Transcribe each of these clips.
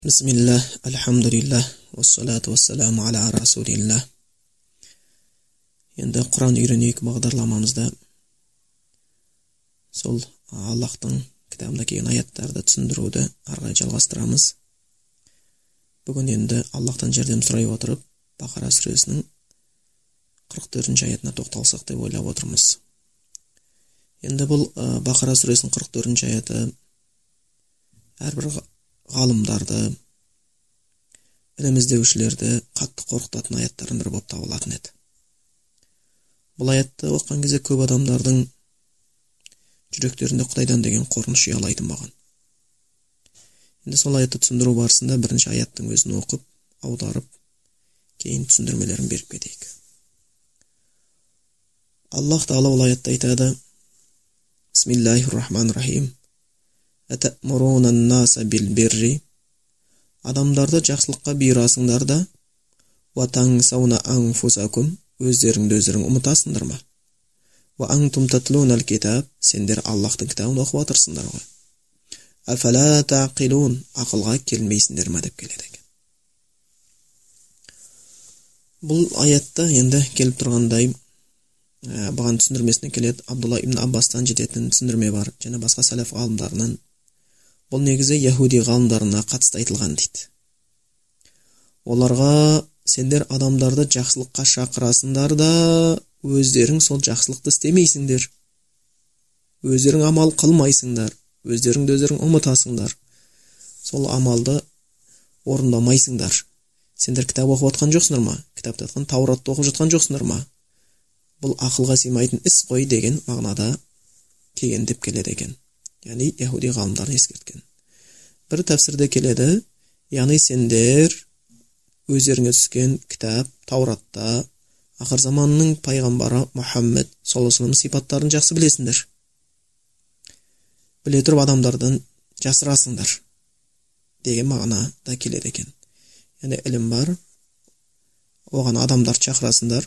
Bismillah, alhamdulillah, wassalatu wassalamu ala rasulillah. Енді Құран үйренейік бағдарламамызда сол Аллахтың кітабында келген аяттарды түсіндіруді ары жалғастырамыз. Бүгін енді Аллахтан жәрдем сұрай отырып, Бақара сүресінің 44-ші аятына тоқталсақ деп ойлап отырмыз. Енді бұл Бақара сүресінің 44-ші аяты әрбір ғалымдарды, ілім іздеушілерді қатты қорқытатын аяттардың бірі болып табылатын еді. Бұл аятты оқыған кезде көп адамдардың жүректерінде Құдайдан деген қорқыныш ұялайтын болған. Енді сол аятты түсіндіру барысында бірінші аяттың өзін оқып, аударып, кейін түсіндірмелерін беріп кетейік. Аллах Тағала бұл аятта айтады: Бисмиллахир-рахманир-рахим. Атамуруна ан-наса бил-бирри. Адамдарды жақсылыққа бұйырасыңдар да, ва тансауна анфусакум, өздеріңді өздерің ұмытасыңдар ма? Ва антум татлунал китаб, сендер Аллахтың кітабын оқып отырсыңдар ғой. Афала тaqilun, ақылға келмейсіңдер ме деп келеді екен. Бұл аятта енді келіп тұрғандай бұған түсіндірмесіне келеді. Абдулла ибн Аббастан жететін түсіндірме бар, және басқа сәләф ғалымдарынан. Бұл негізі яһуди ғалымдарына қатысты айтылған дейді. Оларға сендер адамдарды жақсылыққа шақырасыңдар да, өздерің сол жақсылықты істемейсіңдер. Өздерің амал қылмайсыңдар, өздеріңді өздерің ұмытасыңдар. Сол амалды орындамайсыңдар. Сендер кітап оқып отқан жоқсыңдар ма? Кітапта жатқан Тауратты оқып жатқан жоқсыңдар ма? Бұл ақылға сыймайтын іс қой деген мағынада келген деп келеді екен. Яғни яһуди ғалымдарын ескерткен. Бір тәфсірде келеді, яғни сендер өздеріңе түскен кітап Тауратта ақыр заманның пайғамбары Мұхаммед саллаллаху алейхи ва саллям сипаттарын жақсы білесіңдер. Біле тұрып адамдардан жасырасыңдар деген мағынада келеді екен. Яғни ілім бар, оған адамдар шақырасыңдар.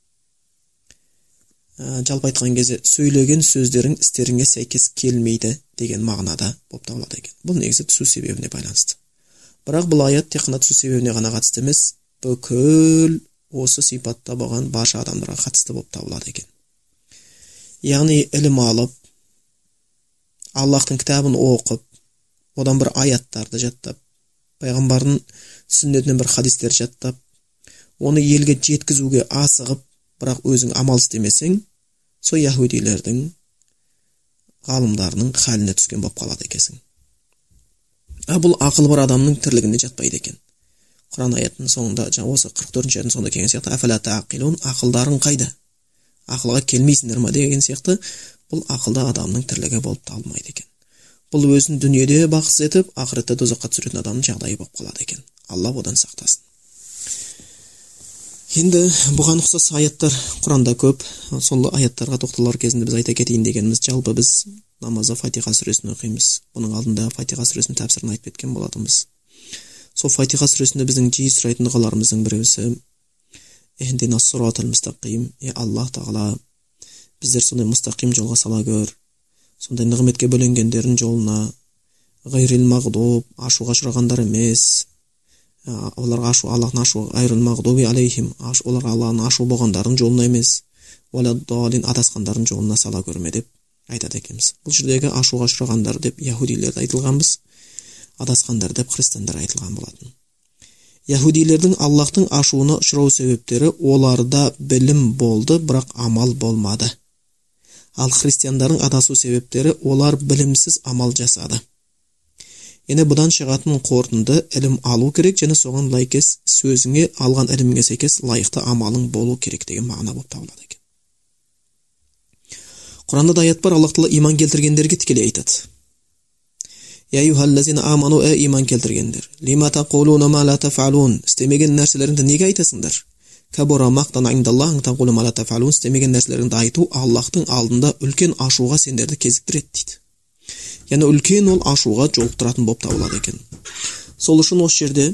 Жалпы айтқан кезде сөйлеген сөздерің істеріңе сәйкес келмейді деген мағынада болып табылады екен. Бұл негізі түсу себебіне байланысты. Бірақ бұл аят тек қана түсу себебіне ғана қатысты емес, бүкіл осы сипатта болған барша адамдарға қатысты болып табылады екен. Яғни ілім алып, Аллахтың кітабын оқып, одан бір аяттарды жаттап, пайғамбардың сүннетінен бір хадистер жаттап, оны елге жеткізуге асығып, бірақ өзің амал істемесең, сол яһудилердің ғалымдарының халіне түскен болып қалады екенсің. Бұл ақыл бар адамның тірлігіне жатпайды екен. Құран аятының соңында, осы 44-ші аяттың соңында келген сияқты, афала тaqilun, ақылдарың қайда? Ақылға келмейсіңдер ме деген сияқты, бұл ақылда адамның тірлігі болып табылмайды екен. Бұл өзін дүниеде бақытсыз етіп, ақыретте тозаққа түсіретін адамның жағдайы болып қалады екен. Алла одан сақтасын. Енді бұған ұқсас аяттар Құранда көп. Сол аяттарға тоқталар кезінде біз айта кетейін дегеніміз, жалпы біз намазда Фатиха сүресін оқимыз. Бұның алдында Фатиха сүресінің тәпсірін айтып кеткен болатынбыз. Сол Фатиха сүресінде біздің жиі сұрайтын дұғаларымыздың біреусі Ихдинас сиротал мустақим, Аллах Тағала біздер сондай мұстақим жолға сала көр. Сондай нығметке бөленгендердің жолына, ғайрил мағдуб, ашуға ұшырағандар емес, оларға ашу, Аллахтың ашу, ғайрил мағдуби алейхим, оларға Аллахның ашу болғандардың жолына емес, уаладдалин, адасқандардың жолына сала көрме деп айтады екенбіз. Бұл жердегі ашуға ұшырағандар деп яһудилерді айтылғанбыз, адасқандар деп христиандар айтылған болатын. Яһудилердің Аллахтың ашуына ұшырау себептері оларда білім болды, бірақ амал болмады. Ал христиандардың адасу себептері олар білімсіз амал жасады. Енді бұдан шығатын қорытынды ілім алу керек, және соған лайкес сөзіңе алған ілімге сәйкес лайықты амалың болу керек деген мағына болып табылады екен. Құранда да аят бар, Аллах Тағала иман келтіргендерге тікелей айтады. Я юхаллазина аману, иман келтіргендер. Лима тақулуна ма ла тафалун, істемеген нәрселеріңді неге айтасыңдар? Кабура мақтан индаллах ан тақулу ма ла тафалун, істемеген нәрселеріңді айту Аллахтың алдында үлкен ашуға сендерді кезіктіреді дейді. Яғни үлкен ол ашуға жолықтыратын болып табылады екен. Сол үшін осы жерде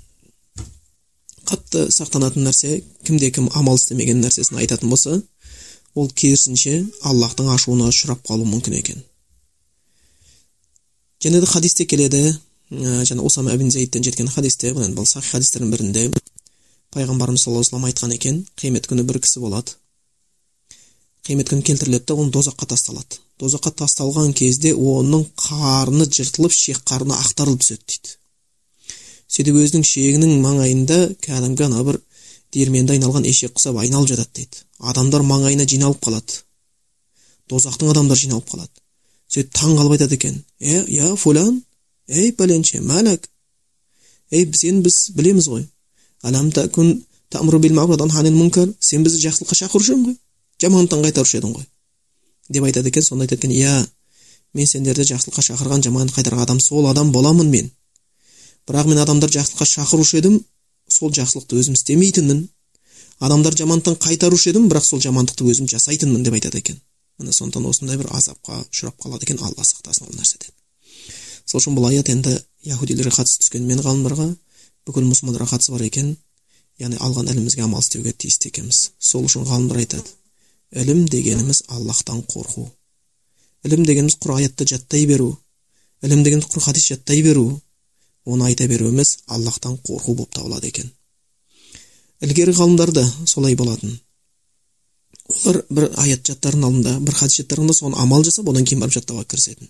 қатты сақтанатын нәрсе, кімде кім амал істемеген нәрсесін айтатын болса, ол керісінше Аллахтың ашуына ұшырап қалуы мүмкін екен. Және де хадисте келеді, жана Усама ибн Зейдтен жеткен хадисте, бұл сахих хадистердің бірінде пайғамбарымыз саллаллаху алейхи ва саллям айтқан екен, қиямет күні бір кісі болады. Қиямет күні келтіріледі де, оны дозаққа тасталады. Дозаққа тасталған кезде оның қарны жыртылып, шек қарны ақтарылып түседі дейді. Сөйтіп өзінің шегінің маңайында кәдімгі ана бір диірменде айналған ешек құсап айналып жатады дейді. Адамдар маңайына жиналып қалады. Дозақтың адамдар жиналып қалады. Сөйтіп таң қалып айтады екен: "Я фулан, ей пәленше, мәләк. Сен біз білеміз ғой. Алам такун та'муру бил ма'руф ва танха анил мункар. Сен бізді жақсылыққа шақырушы едің ғой. Жамандықтан қайтарушы едің ғой." деп айтады екен. Сонда айтады екен: мен сендерді жақсылыққа шақырған, жамандық қайтарған адам, сол адам боламын мен. Бірақ мен адамдар жақсылыққа шақырушы едім, сол жақсылықты өзім істемейтінмін. Адамдар жамандықтан қайтарушы едім, бірақ сол жамандықты өзім жасайтынмын деп айтады екен. Міне сондықтан осындай бір азапқа ұшырап қалады екен, Алла сақтасын ол нәрседен. Сол үшін бұл аят енді яһудилерге қатысты түскен, мен ғалымдарға бүкіл мұсылмандарға қатысы бар екен. Яғни алған ілімімізге амал істеуге тиісті екенбіз. Сол үшін ғалымдар айтады: ілім дегеніміз Аллахтан қорқу. Ілім дегеніміз құр аятты жаттай беру. Ілім дегеніміз құр хадис жаттай беру. Оны айта беруіміз Аллахтан қорқу болып табылады екен. Ілгері ғалымдарда солай болатын. Олар бір аят жаттардың алдында, бір хадис жаттарында соны амал жасап, одан кейін барып жаттауға кірісетін.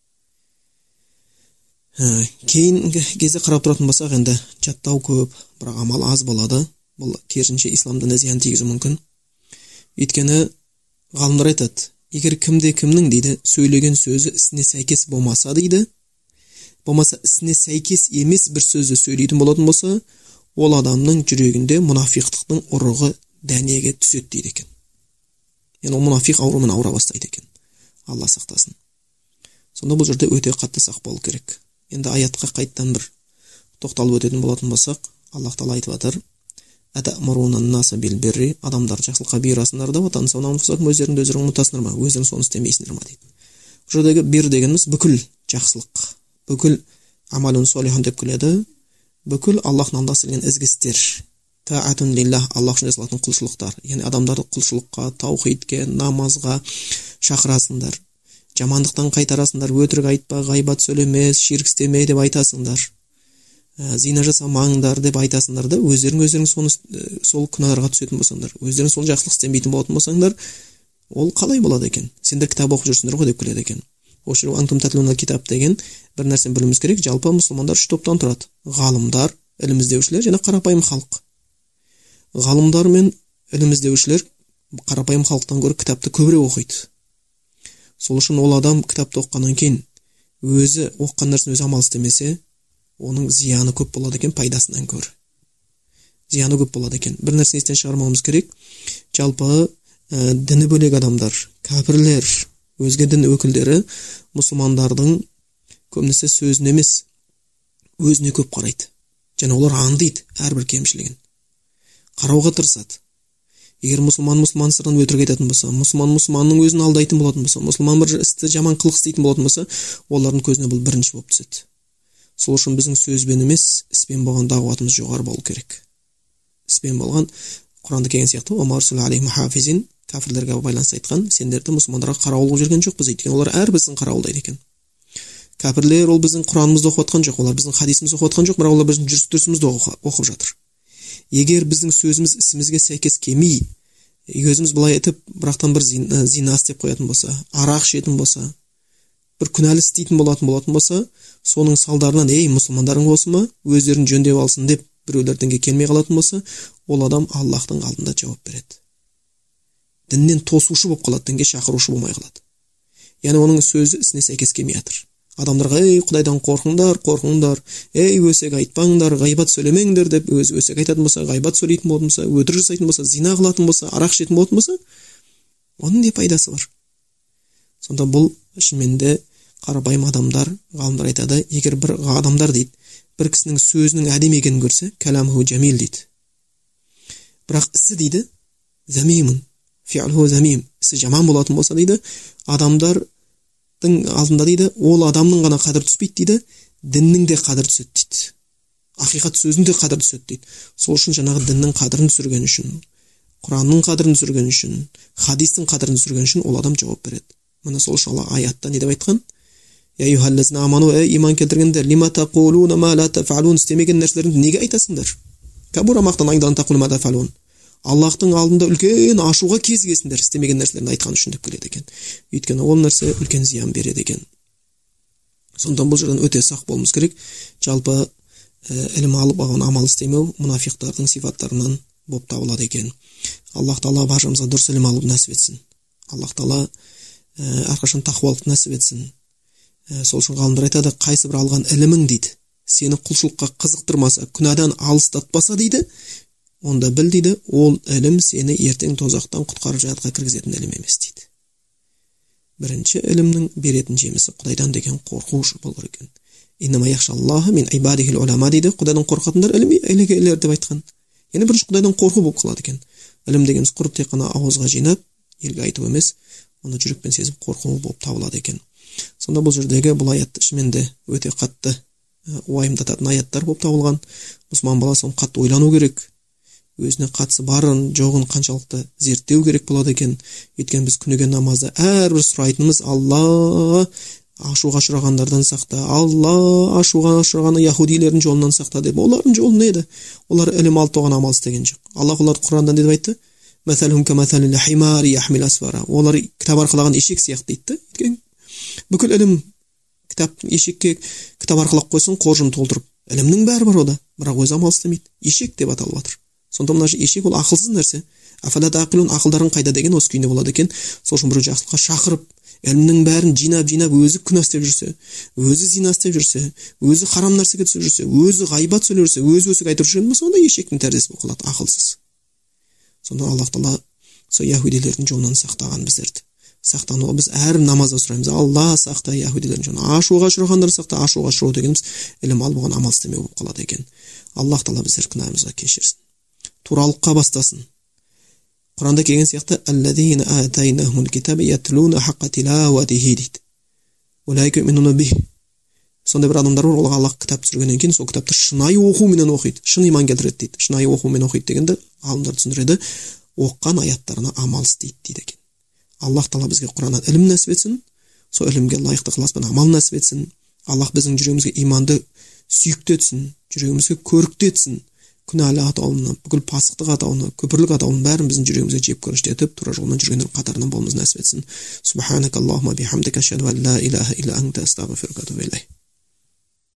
Кейінгі кезде қарап тұратын болсақ, енді жаттау көп, бірақ амал аз болады. Бұл керісінше исламда зиян тигізуі мүмкін. Өйткені ғалымдар айтады: егер кімде кімнің дейді сөйлеген сөзі ісіне сәйкес болмаса дейді, болмаса ісіне сәйкес емес бір сөзді сөйлейтін болатын болса, ол адамның жүрегінде мұнафиқтықтың ұрығы дәнеге түседі дейді екен. Яғни ол мұнафиқ аурумен ауыра бастайды екен. Алла сақтасын. Сонда бұл жерде өте қатты сақ болу керек. Енді аятқа қайттан бір тоқталып өтетін болатын болсақ, Аллах Тағала айтып жатыр: "Атамурунан-наса бил-бирри", адамдар жақсылыққа бұйырасыңдар да, ватансауна анфусакум, өздеріңді өздерің ұмытасыңдар ма, өздерің соны істемейсіңдер ма дейді. Бұл жердегі бир дегеніміз бүкіл жақсылық, бүкіл амалун солихан деп келеді, бүкіл Аллахтың алдында істелген ізгі істер. Таатун лиллах, Аллах үшін жасалатын құлшылықтар. Яғни адамдарды құлшылыққа, таухидке, намазға шақырасыңдар. Жамандықтан қайтарасыңдар, өтірік айтпа, ғайбат сөйлеме, ширк істеме деп айтасыңдар. Зина жасамаңдар деп айтасыңдар да, өздерің сол күнәларға түсетін болсаңдар, өздерің сол жақсылық істемейтін болатын болсаңдар, ол қалай болады екен? Сендер кітап оқып жүрсіңдер ғой деп келеді екен. Ошыр антум татлунал китап деген бір нәрсені білуіміз керек. Жалпы мұсылмандар 3 топтан тұрады: ғалымдар, ілім іздеушілер және қарапайым халық. Ғалымдар мен ілім іздеушілер қарапайым халықтан гөрі кітапты көбірек оқиды. Сол үшін ол адам кітапты оққаннан кейін өзі оққан нәрсені өзі амал істемесе, оның зияны көп болады екен пайдасынан гөрі. Зияны көп болады екен. Бір нәрсені естен шығармауымыз керек. Жалпы діні бөлек адамдар, кәпірлер, өзге дін өкілдері мұсылмандардың көбінесе сөзін емес, өзіне көп қарайды. Және олар аңдиды әрбір кемшілігін. Қарауға тырысады. Егер мұсылман сыртынан өтірік айтатын болса, мұсылманның өзін алдайтын болатын болса, мұсылман бір істі жаман қылық істейтін болатын болса, олардың көзіне бұл бірінші болып түседі. Сол үшін біздің сөзбен емес, іспен болған дағуатымыз жоғары болу керек. Іспен болған, Құранда келген сияқты, "Омар сулла алейхим хафизин", кәфірлерге байланысты айтқан, сендерді мұсылмандарға қарауыл жүрген жоқпыз дейді. Олар әр біздің қарауылдайды екен. Кәпірлер ол біздің Құранымызды оқып жатқан жоқ, олар біздің хадисімізді оқып жатқан жоқ, бірақ олар біздің жүріс-тұрысымызды оқып жатыр. Егер біздің сөзіміз ісімізге сәйкес келмей, өзіміз былай айтып, бірақтан бір зина істеп қоятын болса, арақ ішетін болса, бір күнәлі істейтін болатын болса, соның салдарынан, мұсылмандарың осы ма, өздерін жөндеп алсын деп біреулерденге келмей қалатын болса, ол адам Аллахтың алдында жауап береді. Діннен тосушы болып қалады, дінге шақырушы болмай қалады. Яғни оның сөзі ісіне сәйкес келмей жатыр. Адамдарға: "Құдайдан қорқыңдар, өсек айтпаңдар, ғайбат сөйлемеңдер" деп өсек айтатын болса, ғайбат сөйлейтін болатын болса, өтірік жасайтын болса, зина қылатын болса, арақ ішетін болатын болса, оның не пайдасы бар? Сонда бұл шынымен де қарапайым адамдар, ғалымдар айтады, егер бір адамдар дейді, бір кісінің сөзінің әдемі екенін көрсе, кәламху jamil дейді. Бірақ ісі дейді, замимун, фи'лху замим, ісі жаман болатын болса дейді, адамдардың алдында дейді, ол адамның ғана қадір түспейді дейді, діннің де қадір түседі дейді. Ақиқат сөзінің де қадір түседі дейді. Сол үшін жаңағы діннің қадірін түсірген үшін, Құранның қадірін түсірген үшін, хадистің қадірін түсірген үшін ол адам жауап береді. Мына сол үшін Алла аятта не деп айтқан? Я юхаллазина аману, иман келтіргендер, лима тақулуна ма ла тафалун, істемеген нәрселеріңді неге айтасыңдар? Кабура мақтанайдан тақулу ма тафалун. Аллахтың алдында үлкен ашуға кезігесіңдер, істемеген нәрселерді айтқан үшін деп келеді екен. Өйткені ол нәрсе үлкен зиян береді екен. Сондықтан бұл жерден өте сақ болуымыз керек. Жалпы ілім алып алған амал істемеу мұнафиқтардың сипаттарынан болып табылады екен. Аллах Тағала баршамызға дұрыс ілім алып нәсіп етсін. Аллах Тағала әрқашан тақуалықты нәсіп етсін. Сол үшін ғалымдар айтады, қайсы бір алған ілімің дейді, сені құлшылыққа қызықтырмаса, күнәдан алыстатпаса дейді, онда біл дейді, ол ілім сені ертең тозақтан құтқарып жәннатқа кіргізетін ілім емес дейді. Бірінші ілімнің беретін жемісі Құдайдан деген қорқу болу екен. Иннама яхшаллаха мин ибадихил улама дейді, Құдайдан қорқатындар ілімгерлер деп айтқан. Яғни бірінші Құдайдан қорқу болып қалады екен. Ілім дегеніміз құрып тек қана ауызға жинап, елге айту емес, оны жүрекпен сезіп қорқу болып табылады екен. Сонда бұл жердегі бұл аят шынымен де өте қатты уайымдататын аяттар болып табылған. Мұсылман баласы қатты ойлану керек. Өзіне қатысы барын, жоғын қаншалықты зерттеу керек болады екен. Өйткені біз күніге намазда әрбір сұрайтынымыз Алла ашуға ұшырағандардан сақта, Алла ашуға ұшыраған яһудилердің жолынан сақта деп. Олардың жолы не еді? Олар ілім алып тоған амал істеген жоқ. Аллах оларды Құрандан не деп айтты? Мәсәлхум камәсәлил химари яхмил асфара. Олар кітап арқалаған ешек сияқты дейді. Өйткені бүкіл ілім ешекке кітап арқалап қойсын, қоржын толтырып. Ілімнің бәрі бар ода, бірақ өзі амал істемейді. Ешек деп аталып жатыр. Сонда мына ешек ол ақылсыз нәрсе. Афала тақилун, ақылдарың қайда деген осы күйінде болады екен. Сол үшін біреу жақсылыққа шақырып, ілімнің бәрін жинап өзі күнә істеп жүрсе, өзі зина істеп жүрсе, өзі харам нәрсеге түсіп жүрсе, өзі ғайбат сөйлеп жүрсе, өзі өсік айтып жүрген болса, онда ешектің тәріздесі болып қалады, ақылсыз. Сонда Аллах Тағала сол яһудилердің жолынан сақтаған біздерді. Сақтану біз әр намазда сұраймыз. Алла сақта яһудилердің жолынан. Ашуға ұшырағандар сақта, ашуға ұшырау дегеніміз ілім алып оған амал істемеу болып қалады екен. Аллах Тағала біздер күнәмізді кешірсін. Туралыққа бастасын. Құранда келген сияқты аллазина атайнахумул китаба ятлуна хаққа тилауатихи дейді. Улайка юъминуна бих. Сондай бір адамдар бар, оларға Аллах кітап түсіргеннен кейін сол кітапты шынайы оқумен оқиды, шын иман келтіреді дейді. Шынайы оқумен оқиды дегенде ғалымдар түсіндіреді, оққан аяттарына амал істейді дейді екен. Аллах Тағала бізге Құраннан ілім нәсіп етсін, сол ілімге лайықты ықыласпен амал нәсіп етсін. Аллах біздің жүрегімізге иманды сүйікті етсін, жүрегімізге көрікті етсін. Күнәлі атауына, бүкіл пасықтық атауына, көпірлік атауының бәрін біздің жүрегімізге жеп көріштетіп, тура жолмен жүргендер қатарынан болуымызды нәсіп етсін. Субханакаллахумма бихамдика ашһаду ан ла илаха илля анта астағфирука ва атубу илейк.